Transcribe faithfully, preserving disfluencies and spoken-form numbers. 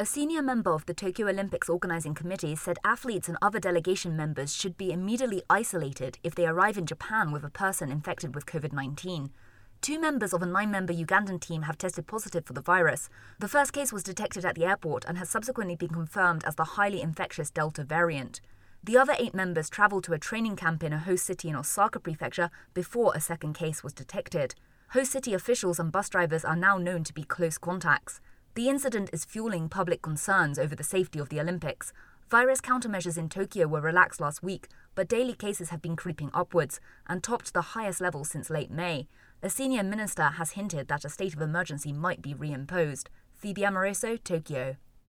A senior member of the Tokyo Olympics organizing committee said athletes and other delegation members should be immediately isolated if they arrive in Japan with a person infected with COVID nineteen. Two members of a nine-member Ugandan team have tested positive for the virus. The first case was detected at the airport and has subsequently been confirmed as the highly infectious Delta variant. The other eight members travelled to a training camp in a host city in Osaka Prefecture before a second case was detected. Host city officials and bus drivers are now known to be close contacts. The incident is fueling public concerns over the safety of the Olympics. Virus countermeasures in Tokyo were relaxed last week, but daily cases have been creeping upwards and topped the highest level since late May. A senior minister has hinted that a state of emergency might be reimposed. Phoebe Amoroso, Tokyo.